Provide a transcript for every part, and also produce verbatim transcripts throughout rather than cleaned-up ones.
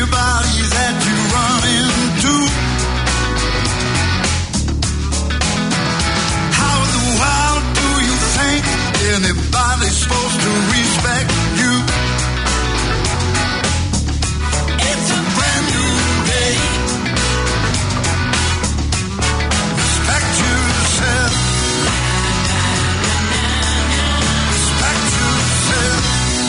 everybody that you run into. How in the world do you think anybody's supposed to respect you? It's a brand new day. Respect yourself. Respect yourself.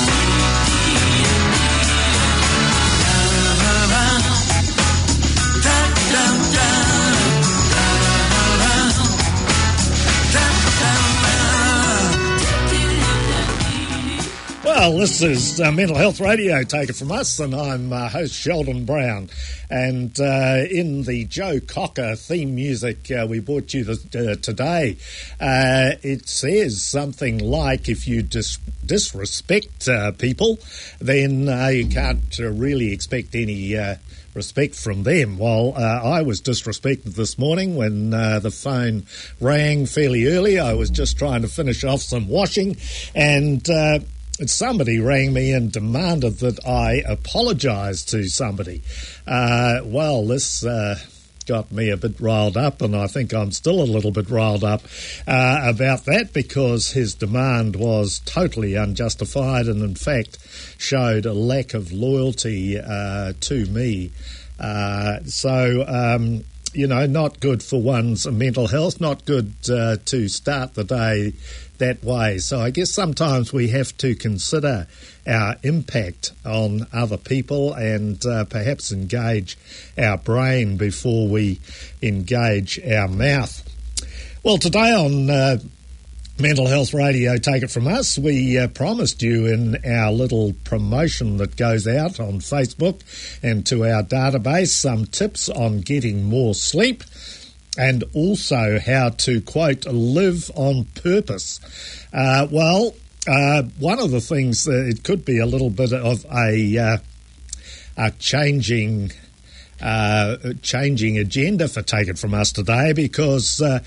Well, this is uh, Mental Health Radio, take it from us, and I'm uh, host Sheldon Brown. And uh, in the Joe Cocker theme music uh, we brought you the, uh, today, uh, it says something like, if you dis- disrespect uh, people, then uh, you can't uh, really expect any uh, respect from them. Well, uh, I was disrespected this morning when uh, the phone rang fairly early. I was just trying to finish off some washing, and Uh, somebody rang me and demanded that I apologise to somebody. Uh, well, this uh, got me a bit riled up, and I think I'm still a little bit riled up uh, about that, because his demand was totally unjustified and, in fact, showed a lack of loyalty uh, to me. Uh, so... Um, You know, not good for one's mental health, not good uh, to start the day that way. So I guess sometimes we have to consider our impact on other people and uh, perhaps engage our brain before we engage our mouth. Well, today on Uh, Mental Health Radio, take it from us, we uh, promised you in our little promotion that goes out on Facebook and to our database some tips on getting more sleep, and also how to, quote, live on purpose. Uh, well, uh, one of the things, uh, it could be a little bit of a, uh, a changing, uh, changing agenda for Take It From Us today, because Uh,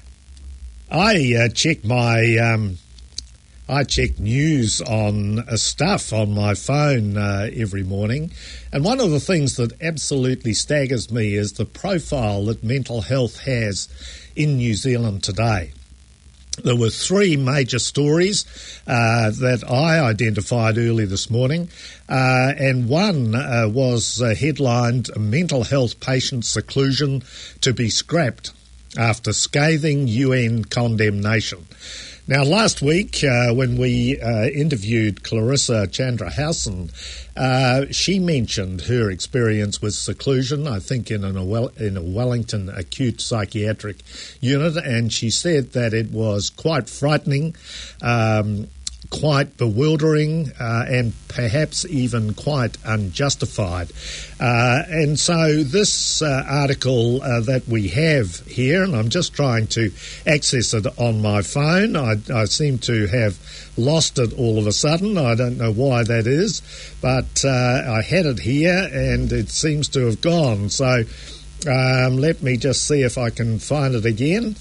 I uh, check my, um, I check news on uh, stuff on my phone uh, every morning, and one of the things that absolutely staggers me is the profile that mental health has in New Zealand today. There were three major stories uh, that I identified early this morning, uh, and one uh, was uh, headlined, "Mental Health Patient Seclusion to be Scrapped after Scathing U N Condemnation." Now, last week, uh, when we uh, interviewed Clarissa Chandrahausen, uh, she mentioned her experience with seclusion, I think in, an, in a Wellington acute psychiatric unit, and she said that it was quite frightening, um, quite bewildering, uh, and perhaps even quite unjustified. Uh, and so this uh, article uh, that we have here, and I'm just trying to access it on my phone. I, I seem to have lost it all of a sudden. I don't know why that is, but uh, I had it here and it seems to have gone. So um, let me just see if I can find it again.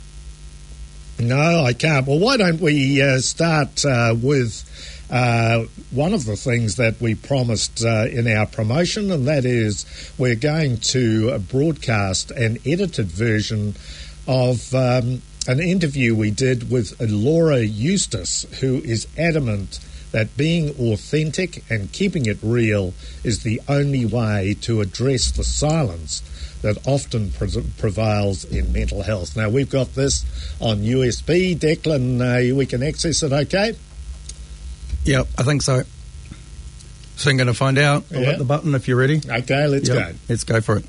No, I can't. Well, why don't we uh, start uh, with uh, one of the things that we promised uh, in our promotion, and that is we're going to uh, broadcast an edited version of um, an interview we did with Laura Eustace, who is adamant that being authentic and keeping it real is the only way to address the silence that often pre- prevails in mental health. Now, we've got this on U S B. Declan, uh, we can access it okay? Yep, I think so. So I'm going to find out. I'll yeah. hit the button if you're ready. Okay, let's yep. go. Let's go for it.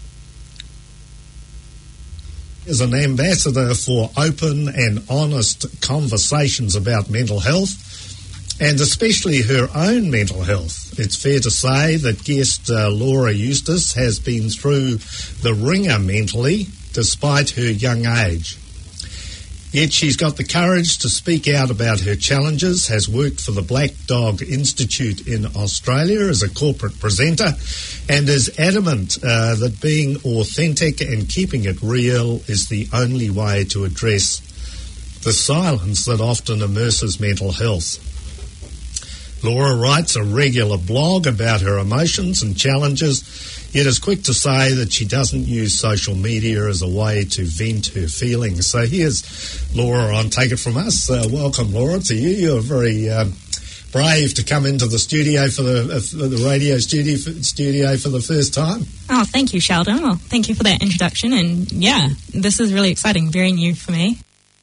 As an ambassador for open and honest conversations about mental health, and especially her own mental health, it's fair to say that guest uh, Laura Eustace has been through the ringer mentally, despite her young age. Yet she's got the courage to speak out about her challenges, has worked for the Black Dog Institute in Australia as a corporate presenter, and is adamant uh, that being authentic and keeping it real is the only way to address the silence that often immerses mental health. Laura writes a regular blog about her emotions and challenges, yet is quick to say that she doesn't use social media as a way to vent her feelings. So here's Laura on Take It From Us. Uh, welcome, Laura, to you. You're very um, brave to come into the studio for the, uh, for the radio studio for, studio for the first time. Oh, thank you, Sheldon. Well, thank you for that introduction. And yeah, this is really exciting, very new for me.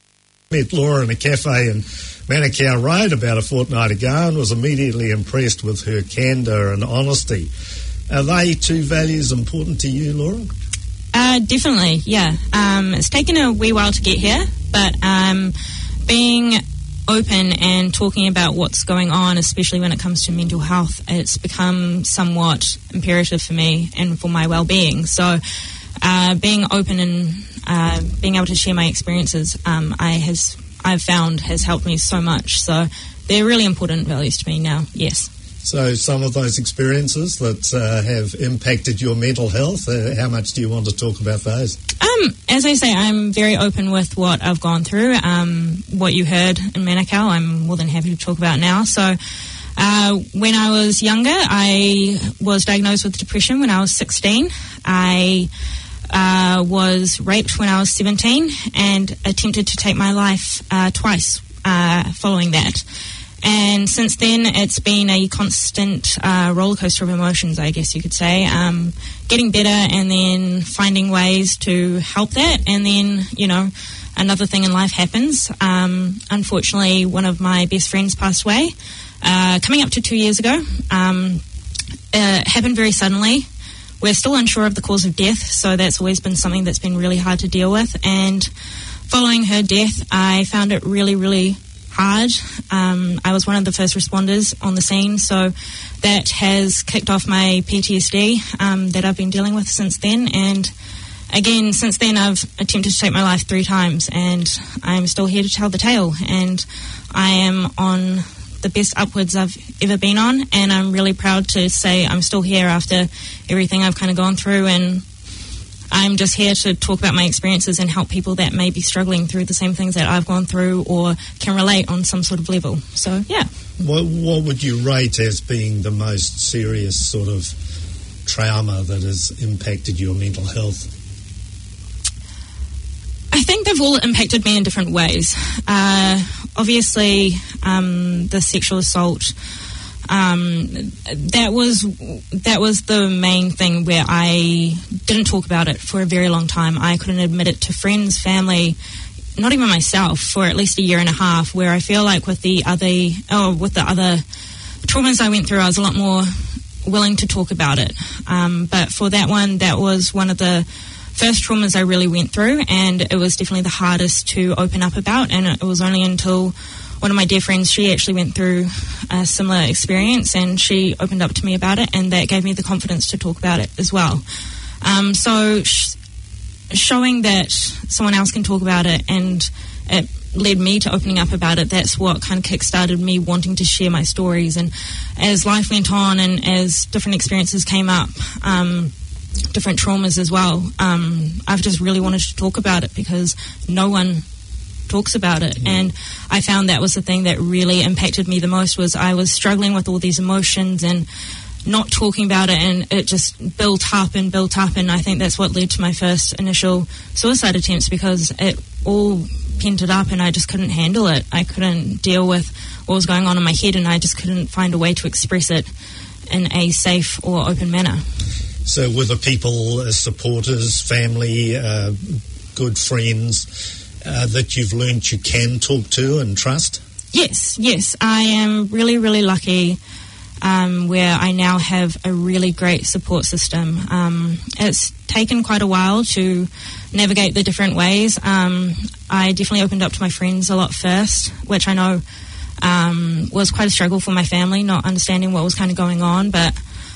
Met Laura in a cafe in Manukau Road about a fortnight ago and was immediately impressed with her candour and honesty. Are they two values important to you, Laura? Uh, definitely, yeah. Um, it's taken a wee while to get here, but um, being open and talking about what's going on, especially when it comes to mental health, it's become somewhat imperative for me and for my well-being. So uh, being open and uh, being able to share my experiences, um, I has I've found has helped me so much. So they're really important values to me now, yes. So some of those experiences that uh, have impacted your mental health, uh, how much do you want to talk about those? Um, as I say, I'm very open with what I've gone through. Um, what you heard in Manukau, I'm more than happy to talk about now. So uh, when I was younger, I was diagnosed with depression when I was sixteen. I uh, was raped when I was seventeen and attempted to take my life uh, twice uh, following that. And since then, it's been a constant uh, roller coaster of emotions, I guess you could say. Um, getting better and then finding ways to help that. And then, you know, another thing in life happens. Um, unfortunately, one of my best friends passed away uh, coming up to two years ago. Um, it happened very suddenly. We're still unsure of the cause of death, so that's always been something that's been really hard to deal with. And following her death, I found it really, really hard. Um, I was one of the first responders on the scene, so that has kicked off my P T S D um, that I've been dealing with since then. And again, since then, I've attempted to take my life three times, and I'm still here to tell the tale. And I am on the best upwards I've ever been on, and I'm really proud to say I'm still here after everything I've kind of gone through. And I'm just here to talk about my experiences and help people that may be struggling through the same things that I've gone through or can relate on some sort of level. So, yeah. What, what would you rate as being the most serious sort of trauma that has impacted your mental health? I think they've all impacted me in different ways. Uh, obviously, um, the sexual assault, Um, that was that was the main thing where I didn't talk about it for a very long time. I couldn't admit it to friends, family, not even myself, for at least a year and a half. Where I feel like with the other, oh, with the other traumas I went through, I was a lot more willing to talk about it. Um, but for that one, that was one of the first traumas I really went through, and it was definitely the hardest to open up about. And it was only until one of my dear friends, she actually went through a similar experience, and she opened up to me about it, and that gave me the confidence to talk about it as well. Um, so sh- showing that someone else can talk about it, and it led me to opening up about it, that's what kind of kick-started me wanting to share my stories. And as life went on and as different experiences came up, um, different traumas as well, um, I've just really wanted to talk about it because no one talks about it. And I found that was the thing that really impacted me the most, was I was struggling with all these emotions and not talking about it, and it just built up and built up, and I think that's what led to my first initial suicide attempts, because it all pinned up and I just couldn't handle it. I couldn't deal with what was going on in my head, and I just couldn't find a way to express it in a safe or open manner. So were the people, uh, supporters, family, uh, good friends, Uh, that you've learned you can talk to and trust? Yes, yes. I am really, really lucky um, where I now have a really great support system. Um, it's taken quite a while to navigate the different ways. Um, I definitely opened up to my friends a lot first, which I know um, was quite a struggle for my family, not understanding what was kind of going on. But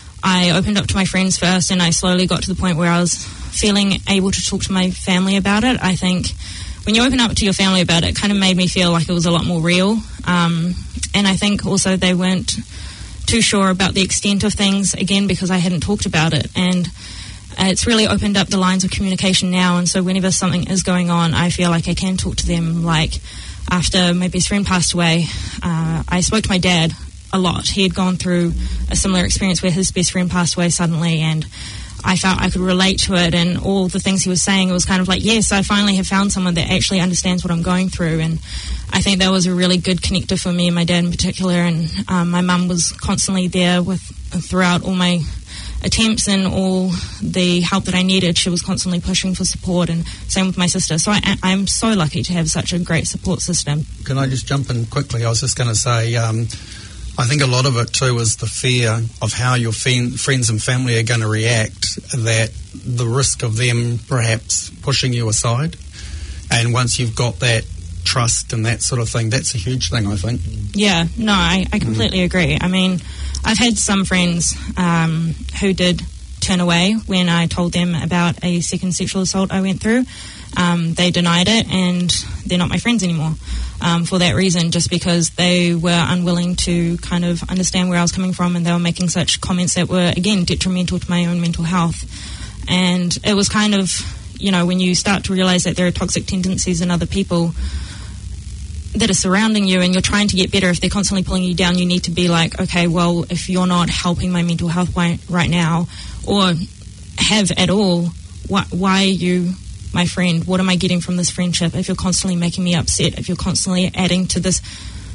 I opened up to my friends first, and I slowly got to the point where I was feeling able to talk to my family about it. I think when you open up to your family about it, it kind of made me feel like it was a lot more real. Um, and I think also they weren't too sure about the extent of things, again, because I hadn't talked about it. And uh, it's really opened up the lines of communication now. And so whenever something is going on, I feel like I can talk to them. Like after my best friend passed away, uh, I spoke to my dad a lot. He had gone through a similar experience where his best friend passed away suddenly, and I felt I could relate to it, and all the things he was saying, it was kind of like, yes, I finally have found someone that actually understands what I'm going through. And I think that was a really good connector for me and my dad in particular. And um, my mum was constantly there with throughout all my attempts and all the help that I needed. She was constantly pushing for support, and same with my sister. So I, I'm so lucky to have such a great support system. Can I just jump in quickly? I was just going to say, um, I think a lot of it too is the fear of how your fe- friends and family are going to react, that the risk of them perhaps pushing you aside. And once you've got that trust and that sort of thing, that's a huge thing, I think. Yeah, no, I, I completely mm. agree. I mean, I've had some friends um, who did turn away when I told them about a second sexual assault I went through. Um, they denied it, and they're not my friends anymore um, for that reason, just because they were unwilling to kind of understand where I was coming from, and they were making such comments that were, again, detrimental to my own mental health. And it was kind of, you know, when you start to realise that there are toxic tendencies in other people that are surrounding you and you're trying to get better, if they're constantly pulling you down, you need to be like, okay, well, if you're not helping my mental health right now, or have at all, why, why are you my friend? What am I getting from this friendship? If you're constantly making me upset, if you're constantly adding to this,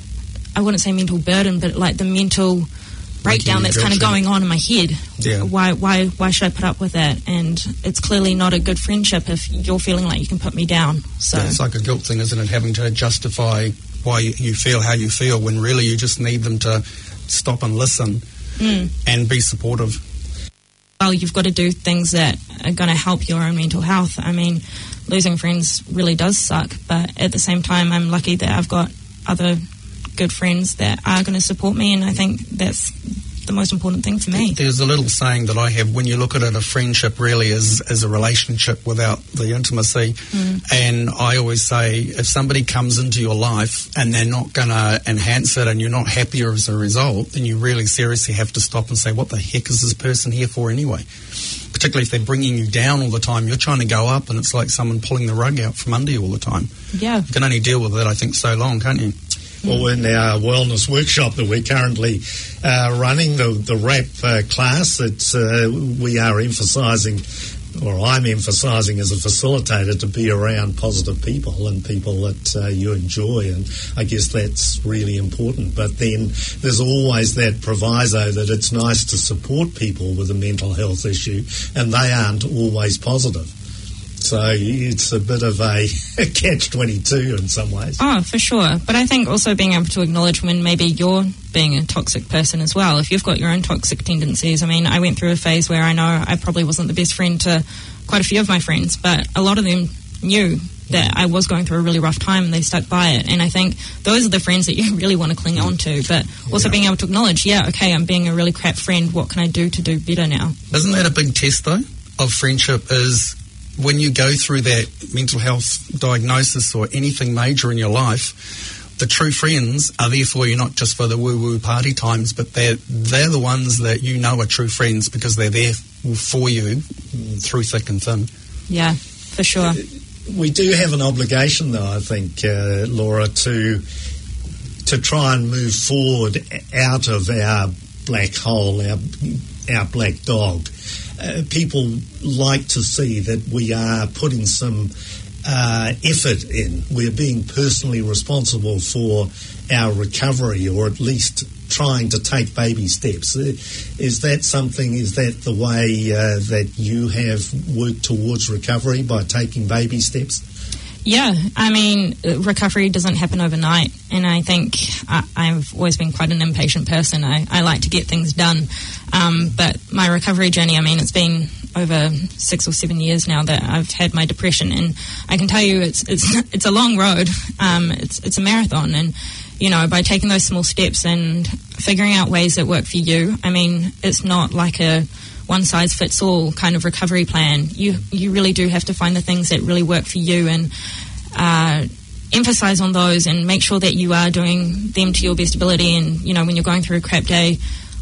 I wouldn't say mental burden, but like the mental breakdown that's kind of going on in my head. Yeah. Why, why, why should I put up with that? And it's clearly not a good friendship if you're feeling like you can put me down. So yeah, it's like a guilt thing, isn't it? Having to justify why you feel how you feel, when really you just need them to stop and listen mm. and be supportive. Well, you've got to do things that are going to help your own mental health. I mean, losing friends really does suck, but at the same time, I'm lucky that I've got other good friends that are going to support me, and I think that's the most important thing for me. There's a little saying that I have: when you look at it, a friendship really is, is a relationship without the intimacy. Mm. And I always say, if somebody comes into your life and they're not going to enhance it and you're not happier as a result, then you really seriously have to stop and say, what the heck is this person here for anyway? Particularly if they're bringing you down all the time. You're trying to go up and it's like someone pulling the rug out from under you all the time. Yeah. You can only deal with it, I think, so long, can't you? Well, in our wellness workshop that we're currently uh, running, the the RAP uh, class, it's, uh, we are emphasising, or I'm emphasising as a facilitator, to be around positive people and people that uh, you enjoy, and I guess that's really important. But then there's always that proviso that it's nice to support people with a mental health issue, and they aren't always positive. So it's a bit of a, a catch twenty-two in some ways. Oh, for sure. But I think also being able to acknowledge when maybe you're being a toxic person as well. If you've got your own toxic tendencies. I mean, I went through a phase where I know I probably wasn't the best friend to quite a few of my friends, but a lot of them knew that I was going through a really rough time and they stuck by it. And I think those are the friends that you really want to cling on to. But also yeah. being able to acknowledge, yeah, okay, I'm being a really crap friend. What can I do to do better now? Isn't that a big test, though, of friendship? Is when you go through that mental health diagnosis or anything major in your life, the true friends are there for you, not just for the woo-woo party times, but they're, they're the ones that you know are true friends because they're there for you through thick and thin. Yeah, for sure. We do have an obligation, though, I think, uh, Laura, to to try and move forward out of our black hole, our, our black dog. Uh, people like to see that we are putting some uh, effort in. We're being personally responsible for our recovery, or at least trying to take baby steps. Uh, is that something, is that the way uh, that you have worked towards recovery, by taking baby steps? Yeah, I mean, recovery doesn't happen overnight, and I think I, I've always been quite an impatient person. I, I like to get things done, um, but my recovery journey, I mean, it's been over six or seven years now that I've had my depression, and I can tell you it's it's it's a long road. Um, it's it's a marathon, and you know, by taking those small steps and figuring out ways that work for you, I mean, it's not like a one-size-fits-all kind of recovery plan. You you really do have to find the things that really work for you and uh, emphasize on those and make sure that you are doing them to your best ability. And, you know, when you're going through a crap day,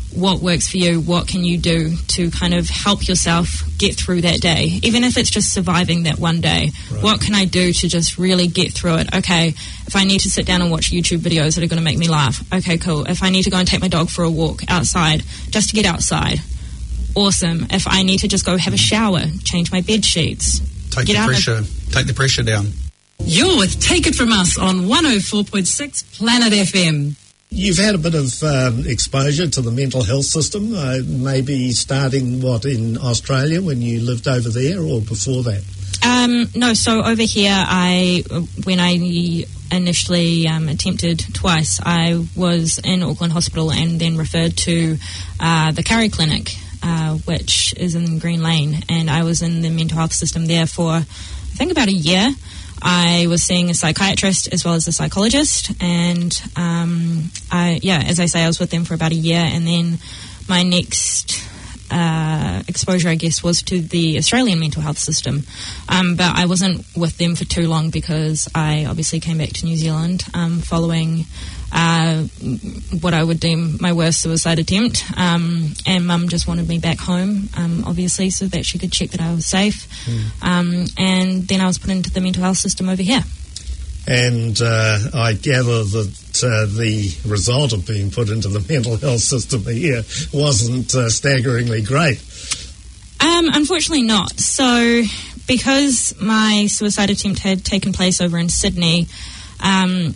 what works for you, what can you do to kind of help yourself get through that day, even if it's just surviving that one day. Right. What can I do to just really get through it? Okay, if I need to sit down and watch YouTube videos that are going to make me laugh, okay, cool. If I need to go and take my dog for a walk outside, just to get outside, awesome. If I need to just go have a shower, change my bed sheets, take get the out pressure, of- take the pressure down. You're with Take It From Us on one oh four point six Planet F M. You've had a bit of um, exposure to the mental health system, uh, maybe starting, what, in Australia when you lived over there, or before that? Um, no, so over here, I when I initially um, attempted twice, I was in Auckland Hospital and then referred to uh, the Curry Clinic, uh, which is in Green Lane, and I was in the mental health system there for, I think, about a year. I was seeing a psychiatrist as well as a psychologist, and um, I, yeah, as I say, I was with them for about a year, and then my next uh, exposure, I guess, was to the Australian mental health system. Um, but I wasn't with them for too long because I obviously came back to New Zealand um, following uh, what I would deem my worst suicide attempt, um, and Mum just wanted me back home, um, obviously, so that she could check that I was safe. Mm. Um, and then I was put into the mental health system over here. And uh, I gather that uh, the result of being put into the mental health system here wasn't uh, staggeringly great. Um, unfortunately not. So because my suicide attempt had taken place over in Sydney, um,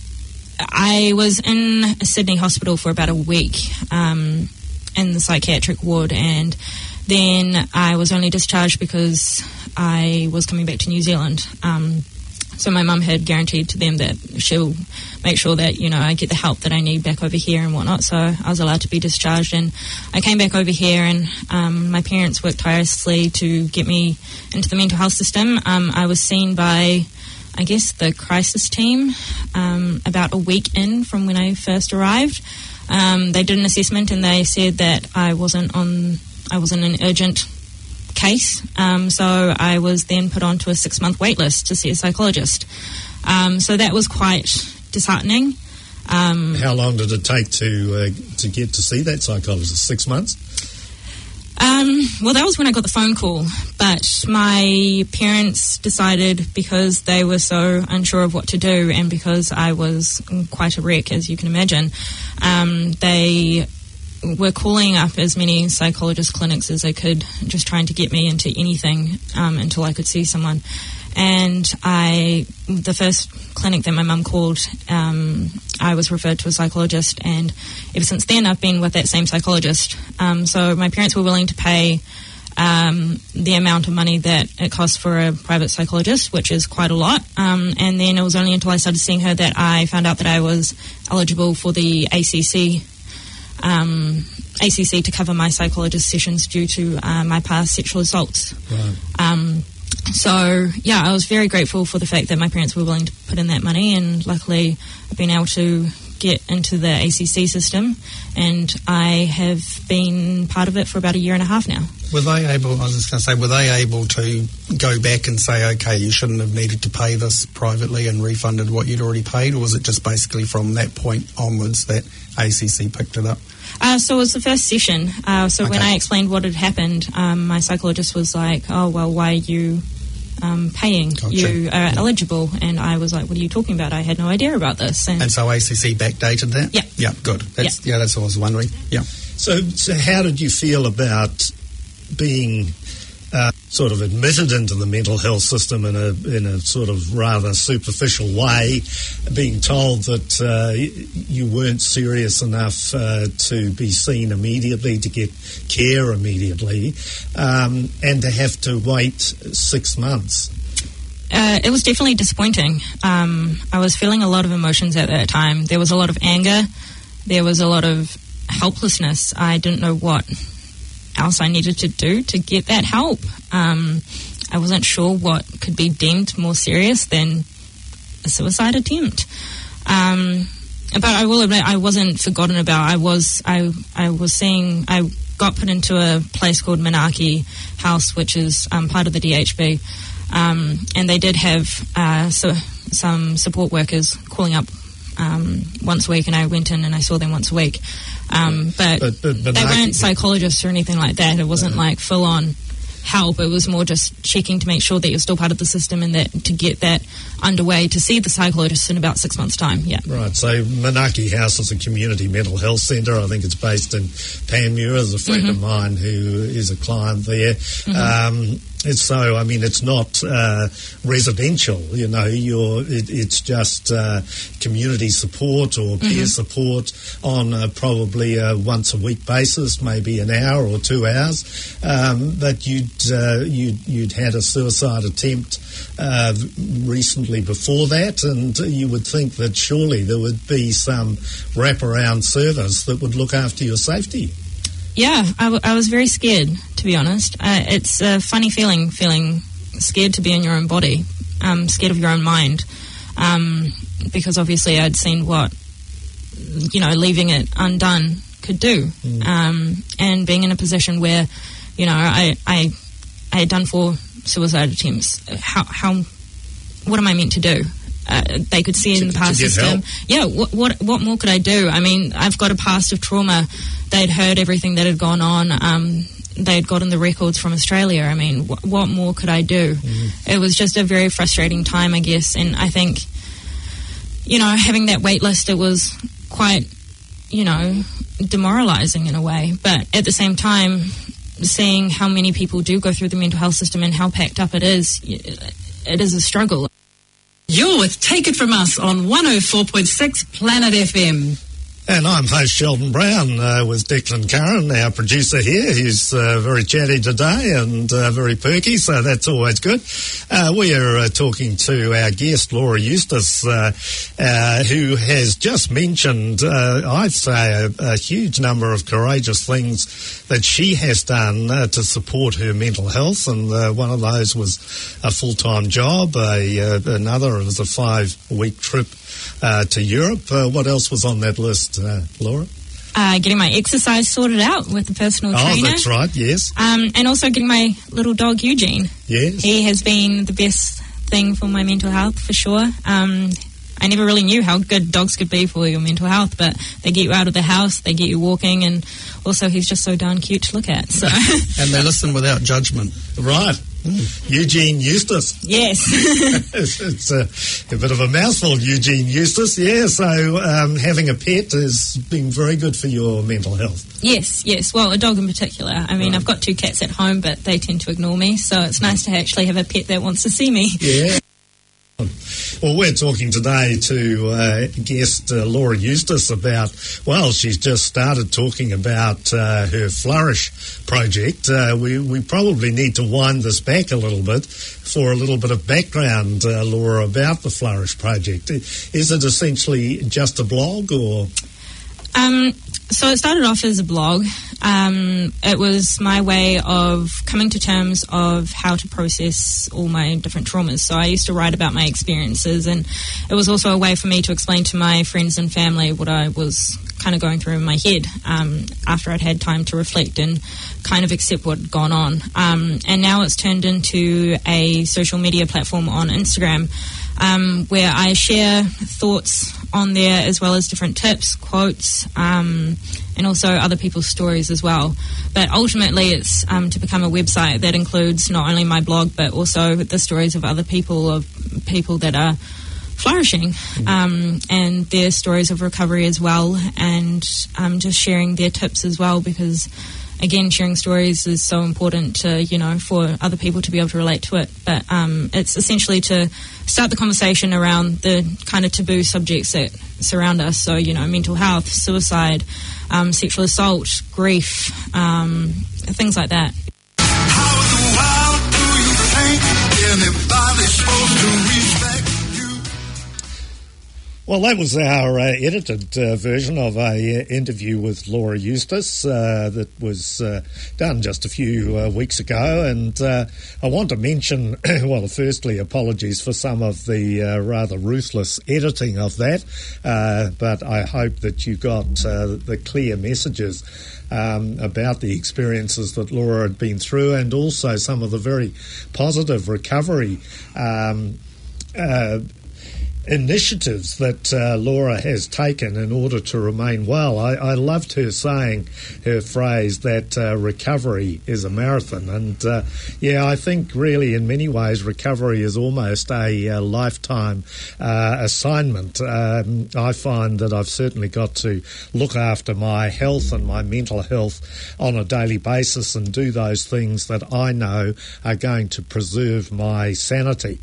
I was in a Sydney hospital for about a week um, in the psychiatric ward, and then I was only discharged because I was coming back to New Zealand. Um, so my mum had guaranteed to them that she'll make sure that, you know, I get the help that I need back over here and whatnot. So I was allowed to be discharged, and I came back over here, and um, my parents worked tirelessly to get me into the mental health system. Um, I was seen by, I guess, the crisis team um, about a week in from when I first arrived. Um, they did an assessment, and they said that I wasn't on, I wasn't an urgent case. Um, so I was then put onto a six-month wait list to see a psychologist. Um, so that was quite disheartening. Um, How long did it take to uh, to get to see that psychologist? Six months? Um, well, that was when I got the phone call, but my parents decided, because they were so unsure of what to do and because I was quite a wreck, as you can imagine, um, they were calling up as many psychologist clinics as they could, just trying to get me into anything um, until I could see someone. And I, the first clinic that my mum called, um, I was referred to a psychologist, and ever since then I've been with that same psychologist. Um, so my parents were willing to pay um, the amount of money that it costs for a private psychologist, which is quite a lot. Um, and then it was only until I started seeing her that I found out that I was eligible for the A C C, um, A C C to cover my psychologist sessions due to uh, my past sexual assaults. Right. Um, So, yeah, I was very grateful for the fact that my parents were willing to put in that money, and luckily I've been able to get into the A C C system, and I have been part of it for about a year and a half now. Were they able, I was just going to say, were they able to go back and say, okay, you shouldn't have needed to pay this privately and refunded what you'd already paid, or was it just basically from that point onwards that A C C picked it up? Uh, so it was the first session. Uh, so okay. when I explained what had happened, um, my psychologist was like, oh, well, why are you um, paying? Gotcha. You are yeah. eligible. And I was like, what are you talking about? I had no idea about this. And, and so A C C backdated that? Yeah. Yeah, good. That's, yeah. yeah, that's what I was wondering. Yeah. So, so how did you feel about being uh, sort of admitted into the mental health system in a in a sort of rather superficial way, being told that uh, you weren't serious enough uh, to be seen immediately, to get care immediately, um, and to have to wait six months? Uh, it was definitely disappointing. Um, I was feeling a lot of emotions at that time. There was a lot of anger. There was a lot of helplessness. I didn't know what else I needed to do to get that help. Um, I wasn't sure what could be deemed more serious than a suicide attempt. Um, but I will admit, I wasn't forgotten about. I was, I, I was seeing, I got put into a place called Manaki House, which is um, part of the D H B, um, and they did have uh, so, some support workers calling up um, once a week, and I went in and I saw them once a week. Um, but, but, but, but they weren't psychologists or anything like that. It wasn't uh-huh. like full-on help. It was more just checking to make sure that you're still part of the system, and that to get that underway to see the psychologist in about six months' time. Yeah. Right. So Manaki House is a community mental health centre. I think it's based in Panmure. There's a friend mm-hmm. of mine who is a client there. Mm-hmm. Um, It's so, I mean, it's not uh, residential, you know, you're, it, it's just uh, community support or peer mm-hmm. support on uh, probably a once-a-week basis, maybe an hour or two hours. Um, but you'd, uh, you'd, you'd had a suicide attempt uh, recently before that, and you would think that surely there would be some wraparound service that would look after your safety. Yeah, I, w- I was very scared, to be honest. Uh, it's a funny feeling, feeling scared to be in your own body, um, scared of your own mind, um, because obviously I'd seen what, you know, leaving it undone could do, mm. um, and being in a position where, you know, I, I, I had done four suicide attempts. How, how, what am I meant to do? Uh, they could see it in the past system. Yeah, what, what what more could I do? I mean, I've got a past of trauma. They'd heard everything that had gone on. Um, they'd gotten the records from Australia. I mean, wh- what more could I do? Mm-hmm. It was just a very frustrating time, I guess. And I think, you know, having that wait list, it was quite, you know, demoralising in a way. But at the same time, seeing how many people do go through the mental health system and how packed up it is, it is a struggle. You're with Take It From Us on one oh four point six Planet F M. And I'm host Sheldon Brown uh, with Declan Curran, our producer here. He's uh, very chatty today and uh, very perky, so that's always good. Uh, we are uh, talking to our guest, Laura Eustace, uh, uh, who has just mentioned, uh, I'd say, a, a huge number of courageous things that she has done uh, to support her mental health, and uh, one of those was a full-time job. A, uh, another was a five-week trip Uh, to Europe. Uh, what else was on that list, uh, Laura? Uh, getting my exercise sorted out with a personal oh, trainer. Oh, that's right, yes. Um, and also getting my little dog, Eugene. Yes. He has been the best thing for my mental health, for sure. Um, I never really knew how good dogs could be for your mental health, but they get you out of the house, they get you walking, and also he's just so darn cute to look at. So. And they listen without judgment. Right. Mm. Eugene Eustace. Yes. it's it's a, a bit of a mouthful, Eugene Eustace. Yeah, so um, having a pet has been very good for your mental health. Yes, yes. Well, a dog in particular. I mean, right. I've got two cats at home, but they tend to ignore me, so it's nice to actually have a pet that wants to see me. Yeah. Well, we're talking today to uh, guest uh, Laura Eustace about, well, she's just started talking about uh, her Flourish project. Uh, we, we probably need to wind this back a little bit for a little bit of background, uh, Laura, about the Flourish project. Is it essentially just a blog or...? Um, so it started off as a blog. Um, it was my way of coming to terms of how to process all my different traumas. So I used to write about my experiences, and it was also a way for me to explain to my friends and family what I was kind of going through in my head um, after I'd had time to reflect and kind of accept what had gone on. Um, and now it's turned into a social media platform on Instagram, Um, where I share thoughts on there, as well as different tips, quotes, um, and also other people's stories as well. But ultimately it's um, to become a website that includes not only my blog, but also the stories of other people, of people that are flourishing, um, and their stories of recovery as well, and um, just sharing their tips as well, because again, sharing stories is so important to, you know, for other people to be able to relate to it. But um, it's essentially to start the conversation around the kind of taboo subjects that surround us. So, you know, mental health, suicide, um, sexual assault, grief, um, things like that. How in the world do you think anybody's supposed to respect you? Well, that was our uh, edited uh, version of a uh, interview with Laura Eustace uh, that was uh, done just a few uh, weeks ago, and uh, I want to mention, well, firstly, apologies for some of the uh, rather ruthless editing of that, uh, but I hope that you got uh, the clear messages Um, about the experiences that Laura had been through, and also some of the very positive recovery um, uh, initiatives that uh, Laura has taken in order to remain well. I, I loved her saying her phrase that uh, recovery is a marathon. And, uh, yeah, I think really in many ways recovery is almost a uh, lifetime uh, assignment. Um, I find that I've certainly got to look after my health and my mental health on a daily basis and do those things that I know are going to preserve my sanity.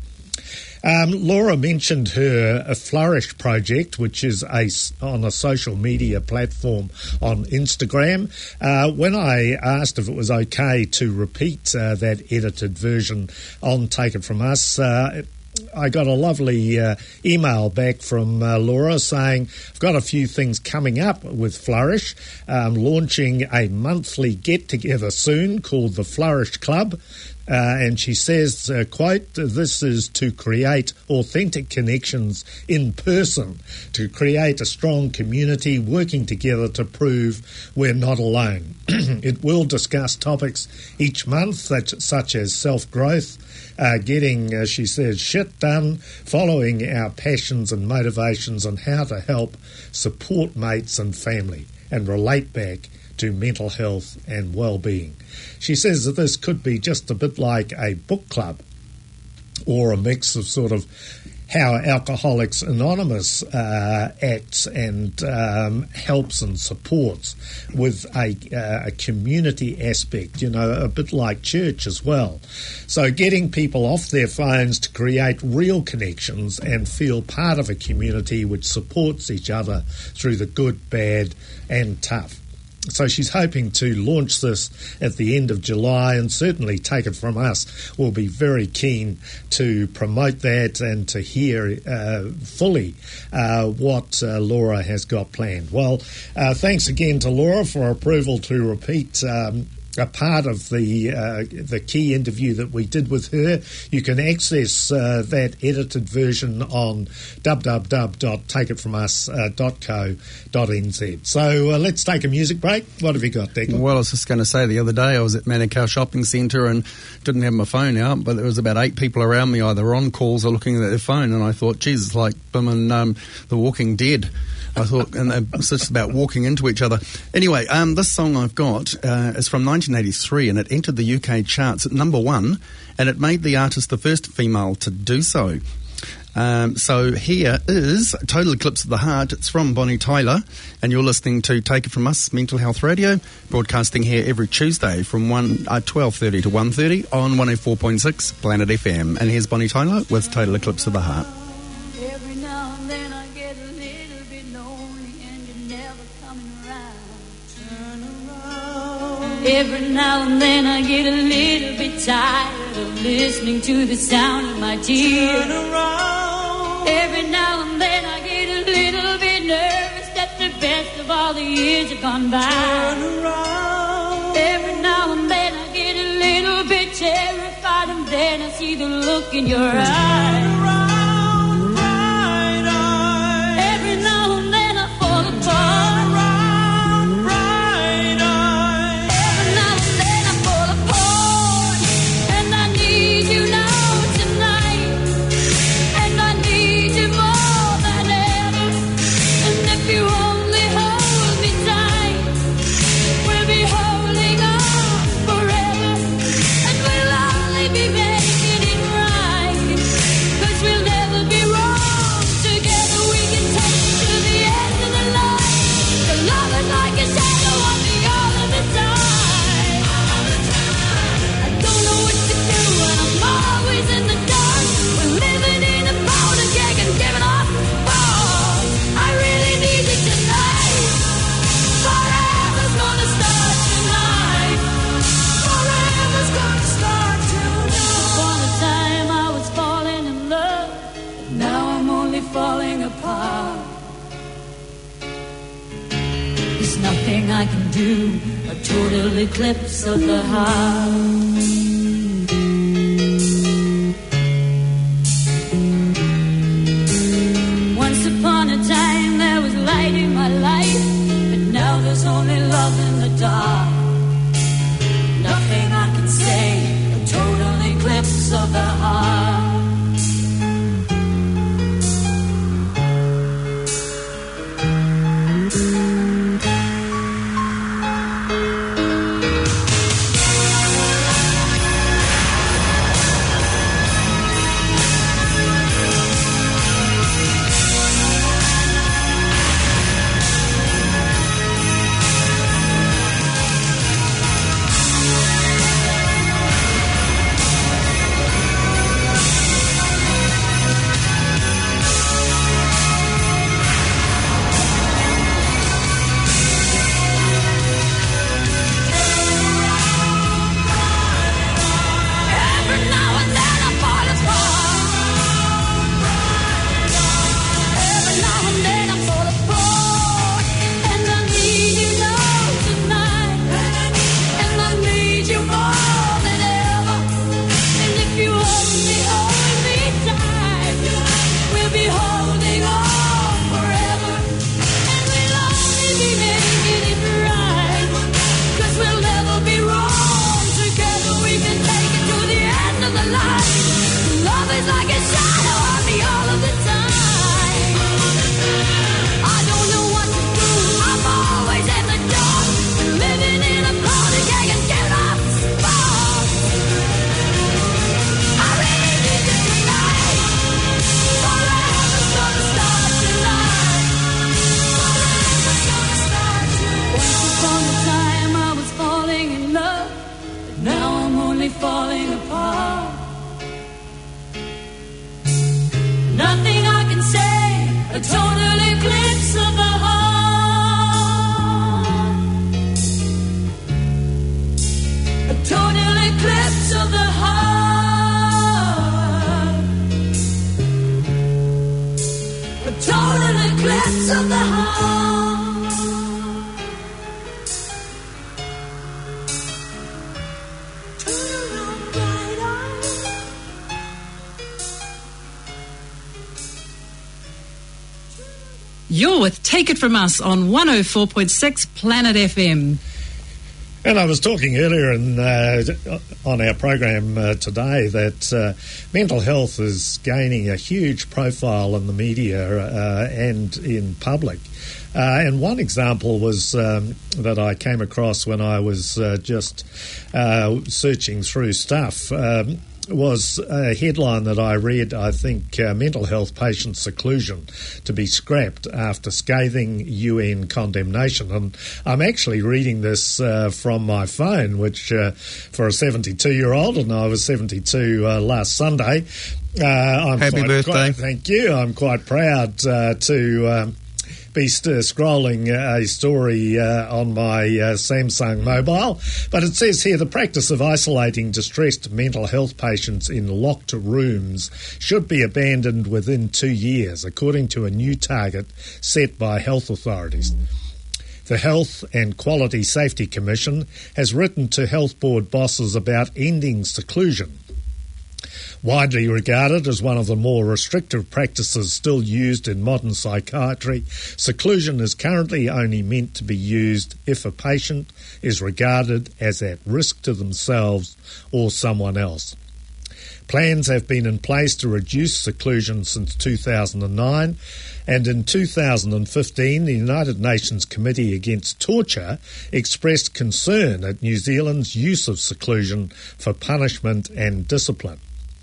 Um, Laura mentioned her a Flourish project, which is a, on a social media platform on Instagram. Uh, when I asked if it was okay to repeat uh, that edited version on Take It From Us, uh, I got a lovely uh, email back from uh, Laura saying, I've got a few things coming up with Flourish, um, launching a monthly get-together soon called the Flourish Club. Uh, and she says, uh, quote, this is to create authentic connections in person, to create a strong community working together to prove we're not alone. It will discuss topics each month such, such as self-growth, uh, getting, uh, she says, shit done, following our passions and motivations, and how to help support mates and family and relate back to mental health and well-being. She says that this could be just a bit like a book club or a mix of sort of how Alcoholics Anonymous uh, acts and um, helps and supports with a, uh, a community aspect, you know, a bit like church as well. So getting people off their phones to create real connections and feel part of a community which supports each other through the good, bad and tough. So she's hoping to launch this at the end of July, and certainly Take It From Us will be very keen to promote that and to hear uh, fully uh, what uh, Laura has got planned. Well, uh, thanks again to Laura for approval to repeat um, a part of the uh, the key interview that we did with her. You can access uh, that edited version on w w w dot take it from us dot co dot n z. So uh, let's take a music break. What have you got, Declan? Well, I was just going to say, the other day I was at Manukau Shopping Centre and didn't have my phone out, but there was about eight people around me either on calls or looking at their phone, and I thought, geez, it's like Bim and um, The Walking Dead. I thought, and it's just about walking into each other. Anyway, um, this song I've got uh, is from nineteen eighty-three, and it entered the U K charts at number one, and it made the artist the first female to do so. Um, so here is Total Eclipse of the Heart. It's from Bonnie Tyler, and you're listening to Take It From Us, Mental Health Radio, broadcasting here every Tuesday from one, uh, twelve thirty to one thirty on one oh four point six Planet F M. And here's Bonnie Tyler with Total Eclipse of the Heart. Every now and then I get a little bit lonely and you're never coming around. Turn around. Every now and then I get a little bit tired of listening to the sound of my tears. Turn around. Every now and then I get a little bit nervous that the best of all the years have gone by. Turn around. Every now and then I get a little bit terrified, and then I see the look in your eyes. Turn around. I can do a total eclipse of the heart. Once upon a time there was light in my life, but now there's only love in the dark. Nothing I can say, a total eclipse of the heart. love, but now I'm only falling apart. Nothing I can say, a total eclipse of the heart. A total eclipse of the heart. A total eclipse of the heart. You're with Take It From Us on one oh four point six Planet F M. And I was talking earlier in, uh, on our program uh, today that uh, mental health is gaining a huge profile in the media uh, and in public. Uh, and one example was um, that I came across when I was uh, just uh, searching through stuff. Um, was a headline that I read, I think, uh, mental health patient seclusion to be scrapped after scathing U N condemnation. And I'm actually reading this uh, from my phone, which uh, for a seventy-two-year-old, and I was seventy-two uh, last Sunday. Uh, I'm Happy quite, birthday. Quite, thank you. I'm quite proud uh, to... Um, be st- scrolling a story uh, on my uh, Samsung mobile, but it says here the practice of isolating distressed mental health patients in locked rooms should be abandoned within two years, according to a new target set by health authorities. The Health and Quality Safety Commission has written to health board bosses about ending seclusion. Widely regarded as one of the more restrictive practices still used in modern psychiatry, seclusion is currently only meant to be used if a patient is regarded as at risk to themselves or someone else. Plans have been in place to reduce seclusion since two thousand nine, and in two thousand fifteen the United Nations Committee Against Torture expressed concern at New Zealand's use of seclusion for punishment and discipline.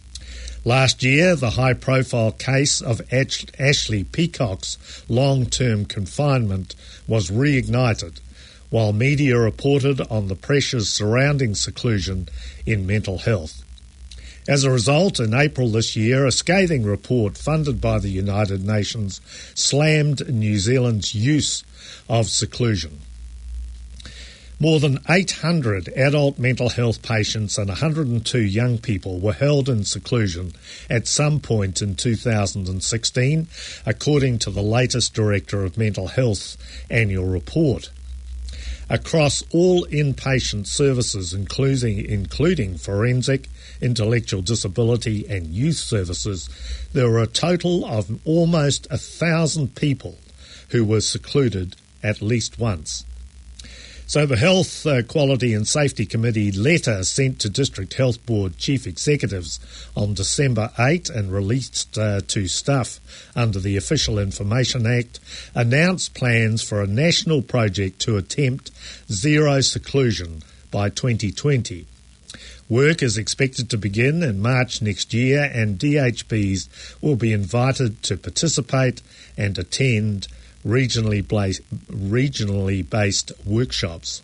Last year, the high-profile case of Ash- Ashley Peacock's long-term confinement was reignited, while media reported on the pressures surrounding seclusion in mental health. As a result, in April this year, a scathing report funded by the United Nations slammed New Zealand's use of seclusion. More than eight hundred adult mental health patients and one hundred two young people were held in seclusion at some point in two thousand sixteen, according to the latest Director of Mental Health annual report. Across all inpatient services, including, including forensic, intellectual disability and youth services, there were a total of almost a thousand people who were secluded at least once. So the Health, uh, Quality and Safety Committee letter sent to District Health Board Chief Executives on December eighth and released uh, to staff under the Official Information Act announced plans for a national project to attempt zero seclusion by twenty twenty. Work is expected to begin in March next year, and D H Bs will be invited to participate and attend regionally based, regionally based workshops.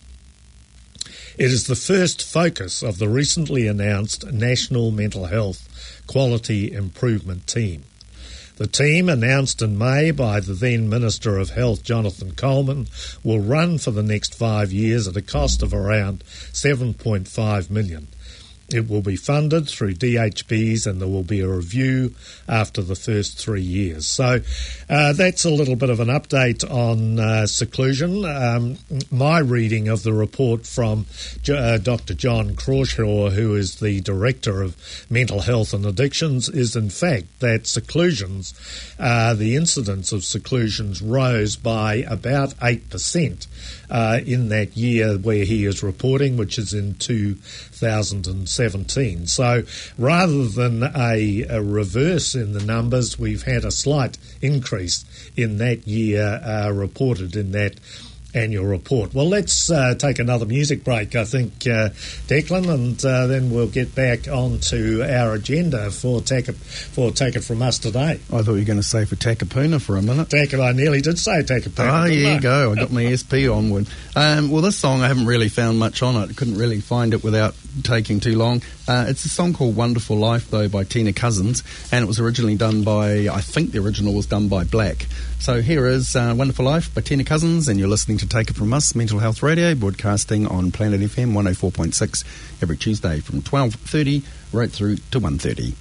It is the first focus of the recently announced National Mental Health Quality Improvement Team. The team, announced in May by the then Minister of Health, Jonathan Coleman, will run for the next five years at a cost of around seven point five million dollars. It will be funded through D H Bs, and there will be a review after the first three years. So uh, that's a little bit of an update on uh, seclusion. Um, my reading of the report from uh, Doctor John Crawshaw, who is the Director of Mental Health and Addictions, is in fact that seclusions, uh, the incidence of seclusions rose by about eight percent uh, in that year where he is reporting, which is in two thousand seventeen. So rather than a, a reverse in the numbers, we've had a slight increase in that year uh, reported in that annual report. Well, let's uh, take another music break, I think, uh, Declan, and uh, then we'll get back onto our agenda for Take It, for Take It From Us today. I thought you were going to say for Takapuna for a minute. Take It, I nearly did say Take It. Oh, yeah, you go. I got my S P onward. Um, well, this song, I haven't really found much on it. I couldn't really find it without taking too long. Uh, it's a song called Wonderful Life, though, by Tina Cousins, and it was originally done by, I think the original was done by Black. So here is uh, Wonderful Life by Tina Cousins, and you're listening to Take It From Us, Mental Health Radio, broadcasting on Planet F M one oh four point six every Tuesday from twelve thirty right through to one thirty.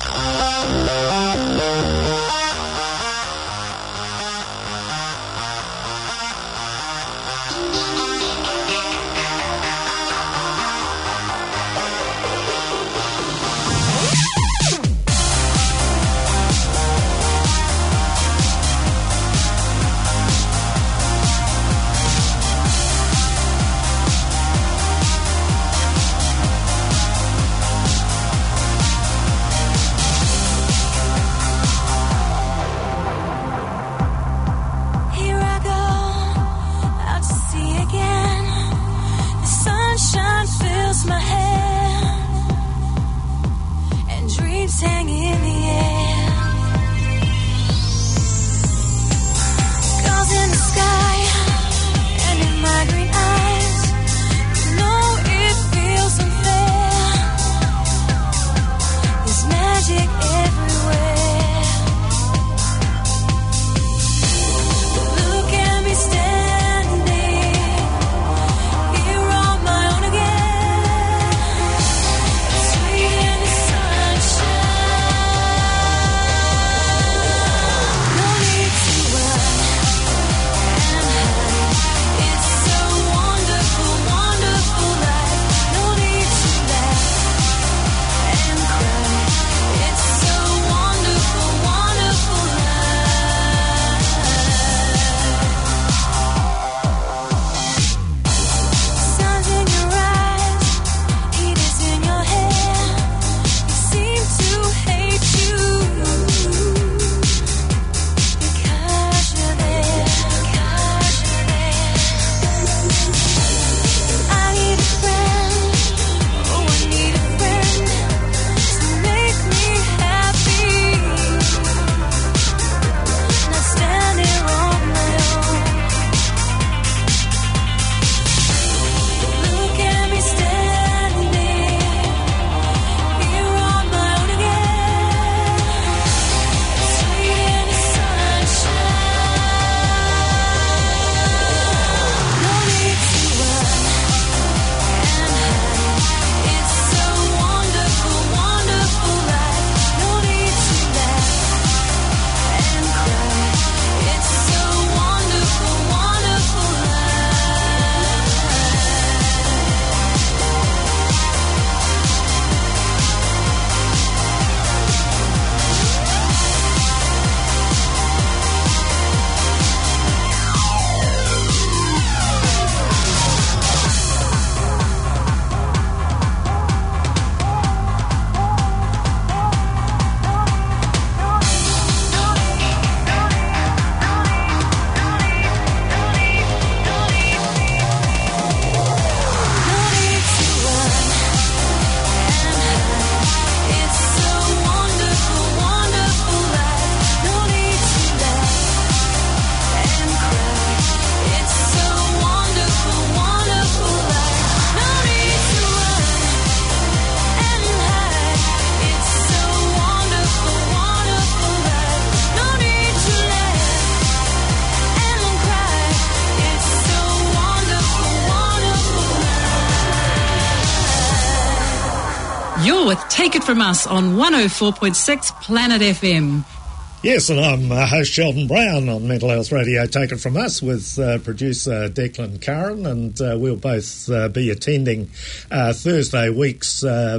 You're with Take It From Us on one oh four point six Planet F M. Yes, and I'm uh, host Sheldon Brown on Mental Health Radio. Take It From Us with uh, producer Declan Curran, and uh, we'll both uh, be attending uh, Thursday week's uh,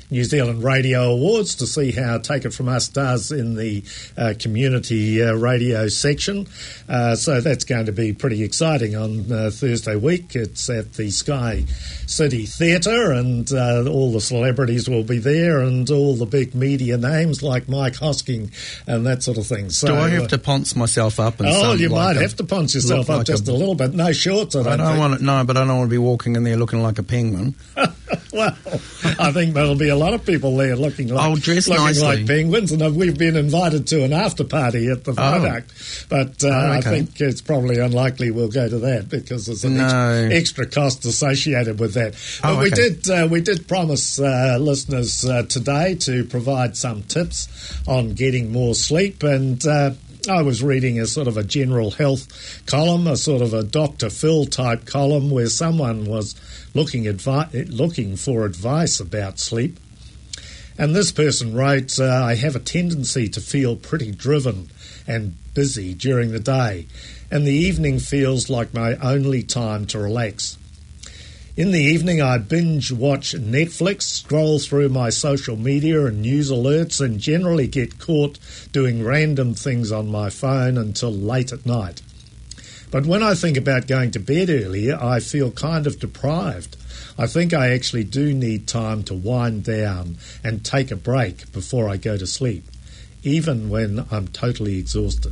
New Zealand Radio Awards to see how Take It From Us does in the uh, community uh, radio section. Uh, so that's going to be pretty exciting on uh, Thursday week. It's at the Sky City Theatre, and uh, all the celebrities will be there, and all the big media names like Mike Hosking and that sort of thing. So, do I have to ponce myself up? And oh, you like might a, have to ponce yourself up like just a, a little bit. No shorts, I don't, I don't think. want to, no, but I don't want to be walking in there looking like a penguin. Well, I think there'll be a lot of people there looking like, I'll dress looking nicely. like penguins, and we've been invited to an after party at the product, oh. but uh, oh, okay. I think it's probably unlikely we'll go to that because there's an no. extra, extra cost associated with that. But oh, we okay. did uh, we did promise uh, listeners uh, today to provide some tips on getting more sleep, and uh, I was reading a sort of a general health column, a sort of a Doctor Phil type column, where someone was looking advi- looking for advice about sleep. And this person wrote, uh, I have a tendency to feel pretty driven and busy during the day, and the evening feels like my only time to relax. In the evening, I binge watch Netflix, scroll through my social media and news alerts, and generally get caught doing random things on my phone until late at night. But when I think about going to bed earlier, I feel kind of deprived. I think I actually do need time to wind down and take a break before I go to sleep, even when I'm totally exhausted.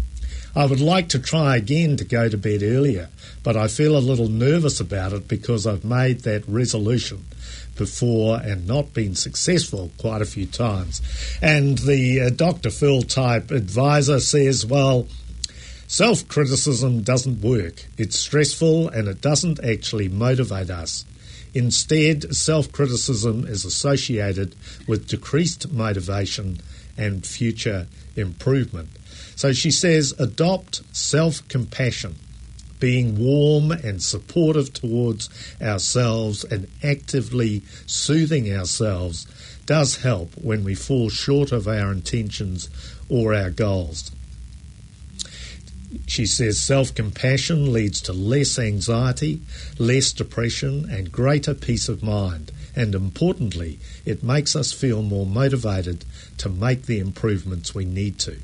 I would like to try again to go to bed earlier, but I feel a little nervous about it because I've made that resolution before and not been successful quite a few times. And the uh, Doctor Phil type advisor says, well, self-criticism doesn't work. It's stressful and it doesn't actually motivate us. Instead, self-criticism is associated with decreased motivation and future improvement. So she says, adopt self-compassion, being warm and supportive towards ourselves and actively soothing ourselves does help when we fall short of our intentions or our goals. She says self-compassion leads to less anxiety, less depression, and greater peace of mind. And importantly, it makes us feel more motivated to make the improvements we need to.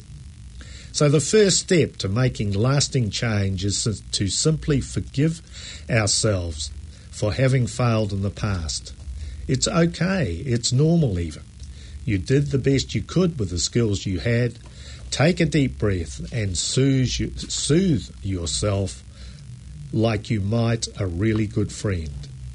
So the first step to making lasting change is to simply forgive ourselves for having failed in the past. It's okay. It's normal even. You did the best you could with the skills you had. Take a deep breath and soothe, you, soothe yourself like you might a really good friend.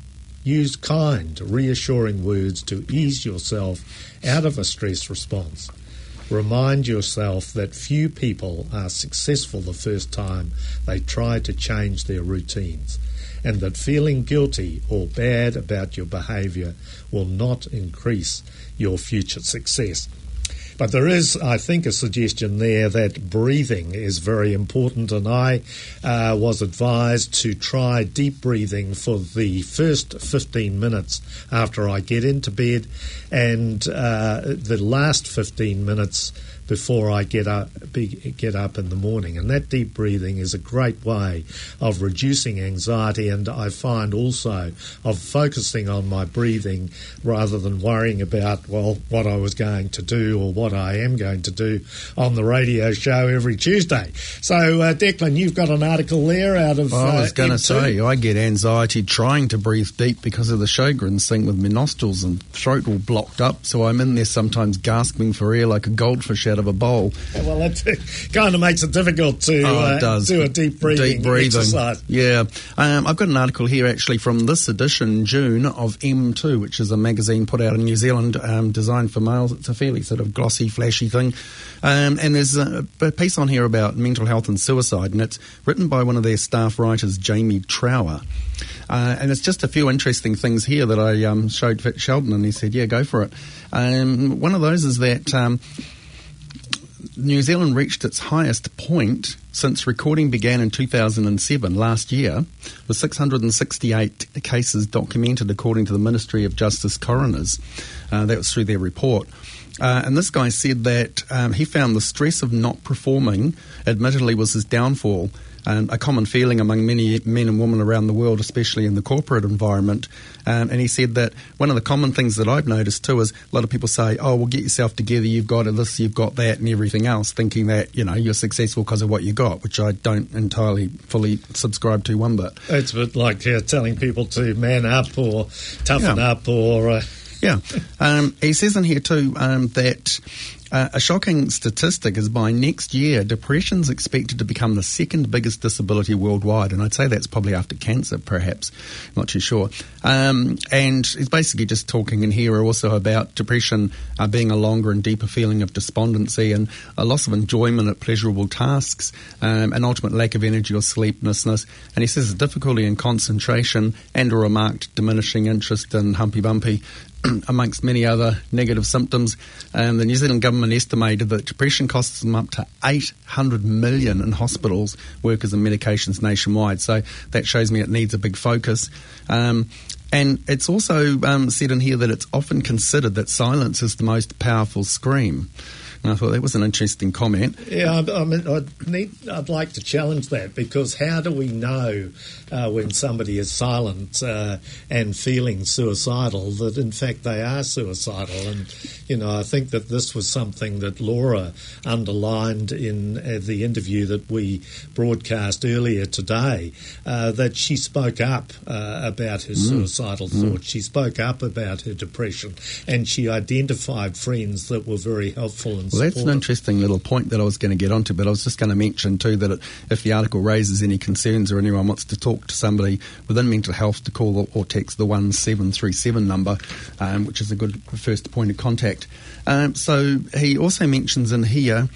Use kind, reassuring words to ease yourself out of a stress response. Remind yourself that few people are successful the first time they try to change their routines, and that feeling guilty or bad about your behaviour will not increase your future success. But there is, I think, a suggestion there that breathing is very important, and I uh, was advised to try deep breathing for the first fifteen minutes after I get into bed, and uh, the last fifteen minutes before I get up, be, get up in the morning. And that deep breathing is a great way of reducing anxiety, and I find also of focusing on my breathing rather than worrying about, well, what I was going to do or what I am going to do on the radio show every Tuesday. So, uh, Declan, you've got an article there out of I was uh, going to M two. say, I get anxiety trying to breathe deep because of the Sjogren's thing with my nostrils and throat all blocked up, so I'm in there sometimes gasping for air like a goldfish out of a bowl. Well, that kind of makes it difficult to oh, uh, it does. do a deep breathing, deep breathing. exercise. Yeah. Um, I've got an article here actually from this edition, June, of M two, which is a magazine put out in New Zealand, um, designed for males. It's a fairly sort of glossy, flashy thing. Um, and there's a, a piece on here about mental health and suicide, and it's written by one of their staff writers, Jamie Trower. Uh, and it's just a few interesting things here that I um, showed Sheldon, and he said, yeah, go for it. Um, one of those is that Um, New Zealand reached its highest point since recording began in two thousand seven, last year, with six hundred sixty-eight cases documented according to the Ministry of Justice coroners. Uh, that was through their report. Uh, and this guy said that um, he found the stress of not performing, admittedly, was his downfall. um, a common feeling among many men and women around the world, especially in the corporate environment. Um, and he said that one of the common things that I've noticed too is a lot of people say, oh, well, get yourself together, you've got this, you've got that, and everything else, thinking that, you know, you're successful because of what you got, which I don't entirely fully subscribe to one bit. It's a bit like uh, telling people to man up or toughen Yeah. up or... Uh, Yeah. Um, he says in here too um, that uh, a shocking statistic is by next year, depression's expected to become the second biggest disability worldwide. And I'd say that's probably after cancer, perhaps. Not too sure. Um, and he's basically just talking in here also about depression uh, being a longer and deeper feeling of despondency and a loss of enjoyment at pleasurable tasks, um, an ultimate lack of energy or sleeplessness. And he says a difficulty in concentration and a remarked diminishing interest in Humpy Bumpy, amongst many other negative symptoms. Um, the New Zealand government estimated that depression costs them up to eight hundred million dollars in hospitals, workers and medications nationwide. So that shows me it needs a big focus. Um, and it's also um, said in here that it's often considered that silence is the most powerful scream. And I thought that was an interesting comment. Yeah, I, I mean, I'd, need, I'd like to challenge that, because how do we know uh, when somebody is silent uh, and feeling suicidal that in fact they are suicidal? And, you know, I think that this was something that Laura underlined in uh, the interview that we broadcast earlier today, uh, that she spoke up uh, about her mm. suicidal mm. thoughts. She spoke up about her depression, and she identified friends that were very helpful and Well, that's an interesting little point that I was going to get onto, but I was just going to mention too that it, if the article raises any concerns or anyone wants to talk to somebody within mental health, to call or, or text the one seven three seven number, um, which is a good first point of contact. Um, so he also mentions in here,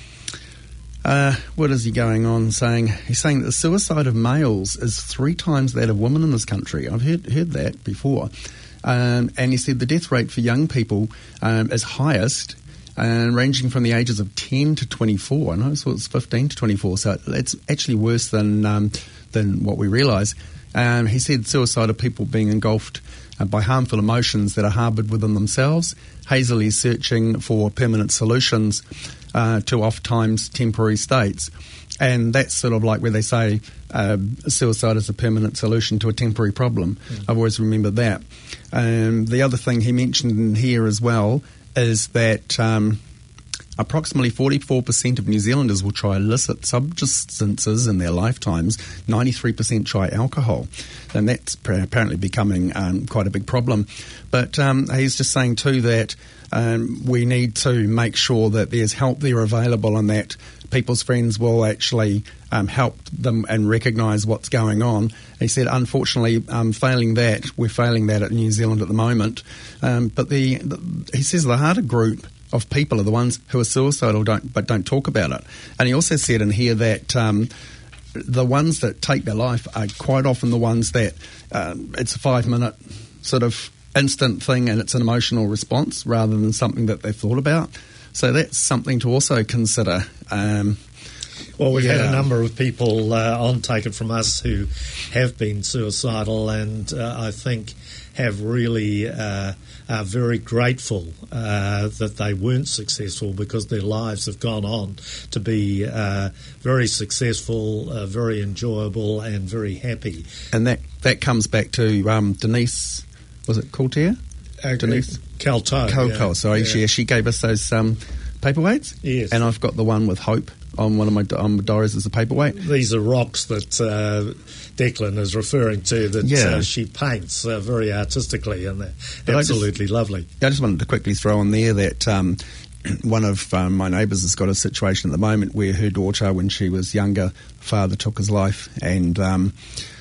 uh, what is he going on saying? He's saying that the suicide of males is three times that of women in this country. I've heard, heard that before. Um, and he said the death rate for young people um, is highest, and ranging from the ages of ten to twenty-four. I know so it's fifteen to twenty-four, so it's actually worse than um, than what we realise. Um, he said suicide of people being engulfed uh, by harmful emotions that are harboured within themselves. Hazel is searching for permanent solutions uh, to oft-times temporary states. And that's sort of like where they say uh, suicide is a permanent solution to a temporary problem. Mm. I've always remembered that. Um, the other thing he mentioned in here as well is that um, approximately forty-four percent of New Zealanders will try illicit substances in their lifetimes. ninety-three percent try alcohol. And that's apparently becoming um, quite a big problem. But um, he's just saying too that um, we need to make sure that there's help there available and that people's friends will actually um, help them and recognise what's going on. He said, unfortunately, um, failing that, we're failing that at New Zealand at the moment. Um, but the, the he says the harder group of people are the ones who are suicidal don't, but don't talk about it. And he also said in here that um, the ones that take their life are quite often the ones that um, it's a five-minute sort of instant thing and it's an emotional response rather than something that they've thought about. So that's something to also consider. Um, well, we've yeah. had a number of people uh, on Take It From Us who have been suicidal and uh, I think have really uh, are very grateful uh, that they weren't successful because their lives have gone on to be uh, very successful, uh, very enjoyable and very happy. And that, that comes back to um, Denise, was it Coulter? Uh, Denise? Calto. Calto, yeah. sorry. Yeah. She, she gave us those um, paperweights. Yes. And I've got the one with Hope on one of my, on my diaries as a paperweight. These are rocks that uh, Declan is referring to that yeah. uh, she paints uh, very artistically, and they're but absolutely I just, lovely. I just wanted to quickly throw in there that um, one of um, my neighbours has got a situation at the moment where her daughter, when she was younger, father took his life, and um,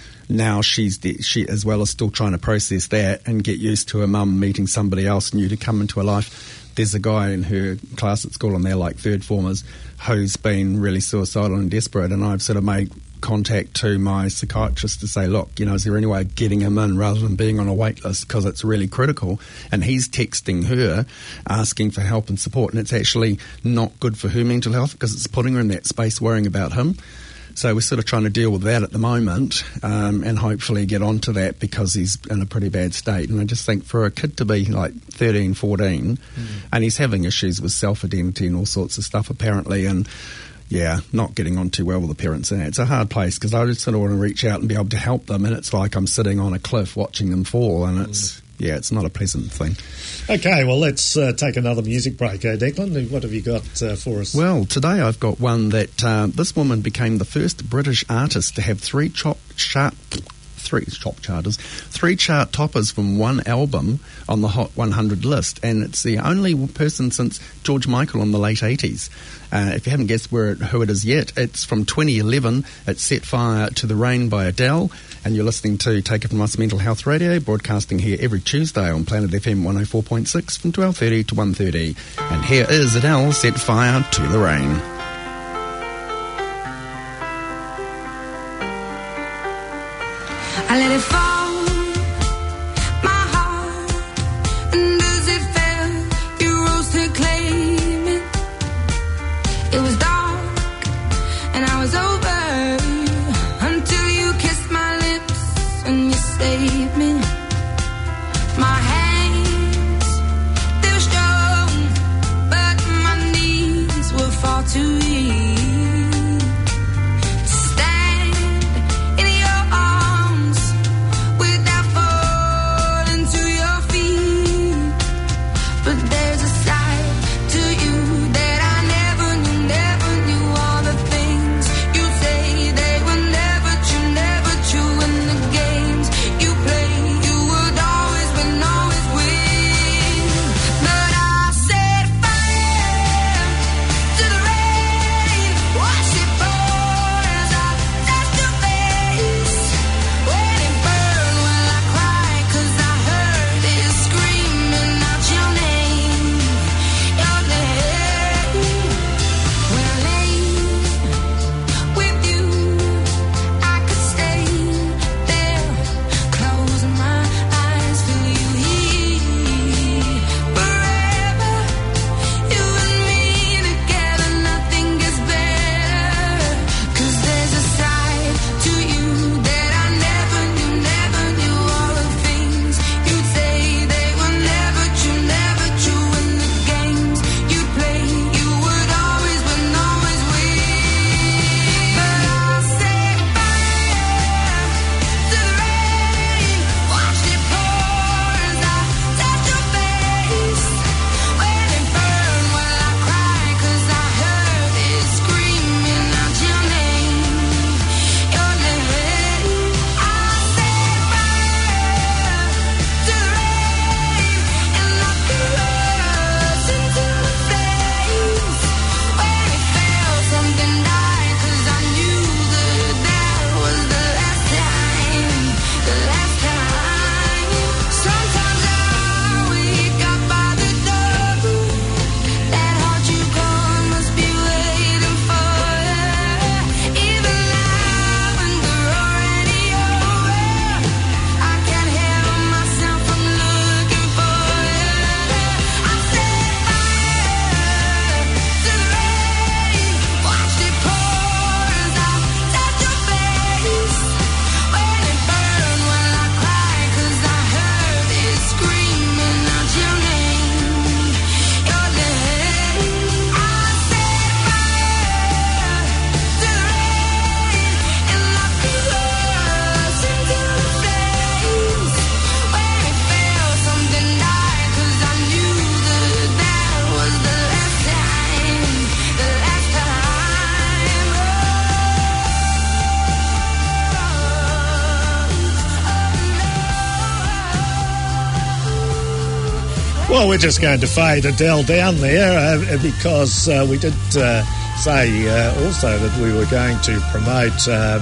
now she's de- she as well is still trying to process that and get used to her mum meeting somebody else new to come into her life. There's a guy in her class at school, and they're like third formers, who's been really suicidal and desperate, and I've sort of made contact to my psychiatrist to say, look, you know, is there any way of getting him in rather than being on a wait list, because it's really critical. And he's texting her asking for help and support, and it's actually not good for her mental health because it's putting her in that space worrying about him. So we're sort of trying to deal with that at the moment um, and hopefully get onto that because he's in a pretty bad state. And I just think for a kid to be like thirteen, fourteen, mm. and he's having issues with self-identity and all sorts of stuff apparently, and yeah, not getting on too well with the parents. And it's a hard place because I just sort of want to reach out and be able to help them, and it's like I'm sitting on a cliff watching them fall, and it's, yeah, it's not a pleasant thing. Okay, well, let's uh, take another music break. Uh, Declan, what have you got uh, for us? Well, today I've got one that uh, this woman became the first British artist to have three chop sharp... Three chop charters, three chart toppers from one album on the Hot one hundred list, and it's the only person since George Michael in the late eighties. Uh, if you haven't guessed where it, who it is yet, it's from twenty eleven. It's Set Fire to the Rain by Adele, and you're listening to Take It From Us Mental Health Radio, broadcasting here every Tuesday on Planet F M one oh four point six from twelve thirty to one thirty. And here is Adele, Set Fire to the Rain. I let it fall, my heart, and as it fell, you rose to claim it. It was dark, and I was over, until you kissed my lips, and you saved me. My hands, they were strong, but my knees were far too weak. Well, we're just going to fade Adele down there uh, because uh, we did uh, say uh, also that we were going to promote um,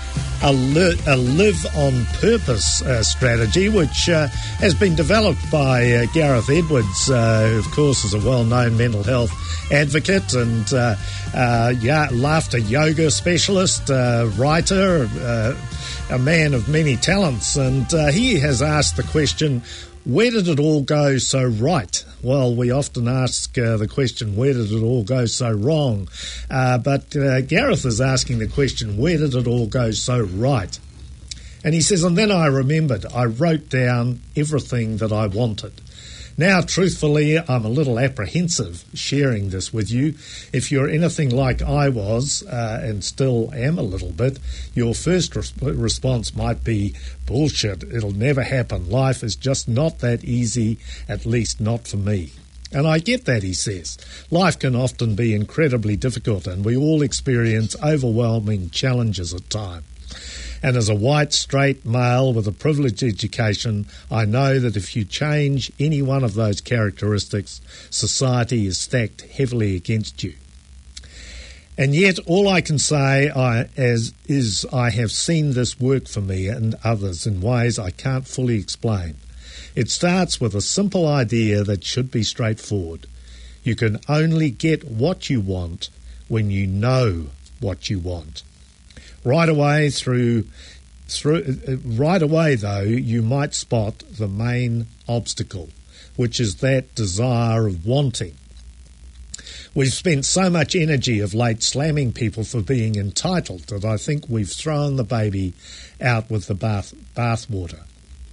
a, li- a Live on Purpose uh, strategy, which uh, has been developed by uh, Gareth Edwards, uh, who, of course, is a well-known mental health advocate and uh, uh, yeah, laughter yoga specialist, uh, writer, uh, a man of many talents. And uh, he has asked the question, where did it all go so right? Well, we often ask uh, the question, where did it all go so wrong? Uh, but uh, Gareth is asking the question, where did it all go so right? And he says, and then I remembered, I wrote down everything that I wanted. Now, truthfully, I'm a little apprehensive sharing this with you. If you're anything like I was, uh, and still am a little bit, your first res- response might be, bullshit, it'll never happen. Life is just not that easy, at least not for me. And I get that, he says. Life can often be incredibly difficult, and we all experience overwhelming challenges at times. And as a white, straight male with a privileged education, I know that if you change any one of those characteristics, society is stacked heavily against you. And yet all I can say I, as, is I have seen this work for me and others in ways I can't fully explain. It starts with a simple idea that should be straightforward. You can only get what you want when you know what you want. Right away through, through, uh, right away though, you might spot the main obstacle, which is that desire of wanting. We've spent so much energy of late slamming people for being entitled that I think we've thrown the baby out with the bath bathwater.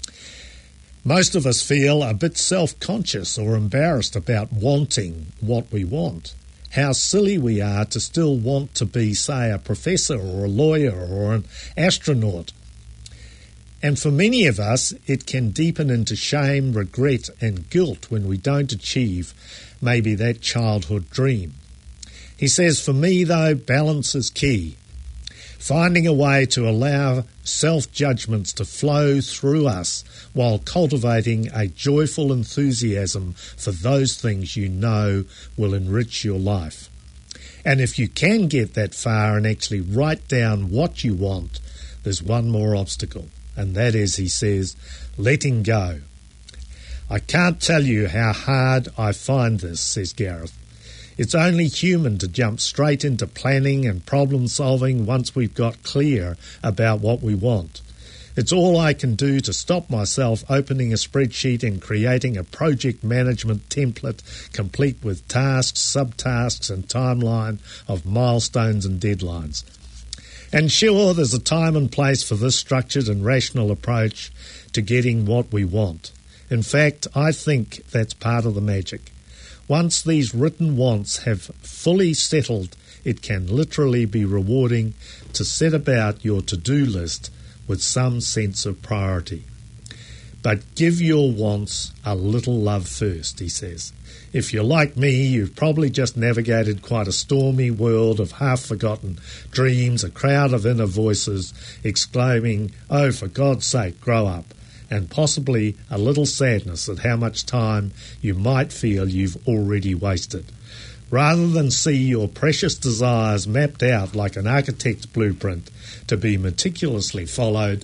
Most of us feel a bit self-conscious or embarrassed about wanting what we want. How silly we are to still want to be, say, a professor or a lawyer or an astronaut. And for many of us, it can deepen into shame, regret and guilt when we don't achieve maybe that childhood dream. He says, for me, though, balance is key. Finding a way to allow self-judgments to flow through us while cultivating a joyful enthusiasm for those things you know will enrich your life. And if you can get that far and actually write down what you want, there's one more obstacle, and that is, he says, letting go. I can't tell you how hard I find this, says Gareth. It's only human to jump straight into planning and problem solving once we've got clear about what we want. It's all I can do to stop myself opening a spreadsheet and creating a project management template complete with tasks, subtasks and timeline of milestones and deadlines. And sure, there's a time and place for this structured and rational approach to getting what we want. In fact, I think that's part of the magic. Once these written wants have fully settled, it can literally be rewarding to set about your to-do list with some sense of priority. But give your wants a little love first, he says. If you're like me, you've probably just navigated quite a stormy world of half-forgotten dreams, a crowd of inner voices exclaiming, oh, for God's sake, grow up, and possibly a little sadness at how much time you might feel you've already wasted. Rather than see your precious desires mapped out like an architect's blueprint to be meticulously followed,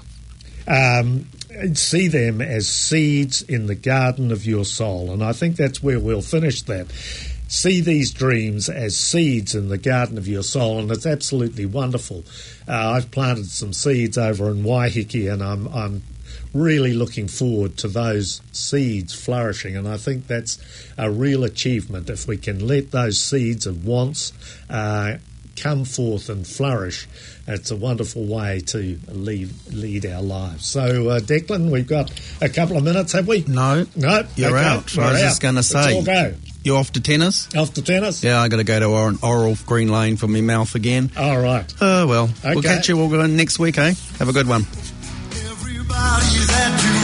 um, see them as seeds in the garden of your soul. And I think that's where we'll finish that. See these dreams as seeds in the garden of your soul, and it's absolutely wonderful. Uh, I've planted some seeds over in Waiheke, and I'm, I'm really looking forward to those seeds flourishing, and I think that's a real achievement if we can let those seeds of wants uh, come forth and flourish. It's a wonderful way to lead lead our lives. So, uh, Declan, we've got a couple of minutes, have we? No. No? You're okay. out. We're I was out. just going to say. Let's all go. You off to tennis? Off to tennis? Yeah, I got to go to or- oral green lane for my mouth again. All right. Oh, well. Okay. We'll catch you all next week, eh? Have a good one. Everybody's at you.